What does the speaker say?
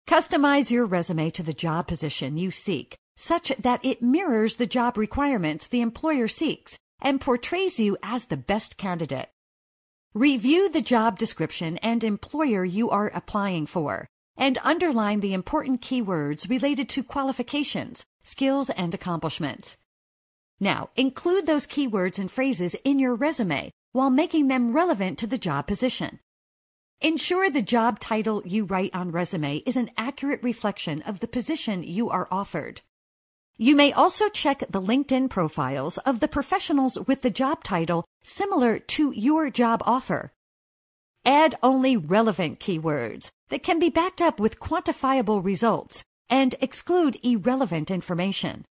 Customize your resume to the job position you seek, such that it mirrors the job requirements the employer seeks and portrays you as the best candidate. Review the job description and employer you are applying for, and underline the important keywords related to qualifications, skills, and accomplishments. Now, include those keywords and phrases in your resume while making them relevant to the job position. Ensure the job title you write on resume is an accurate reflection of the position you are offered. You may also check the LinkedIn profiles of the professionals with the job title similar to your job offer. Add only relevant keywords that can be backed up with quantifiable results and exclude irrelevant information.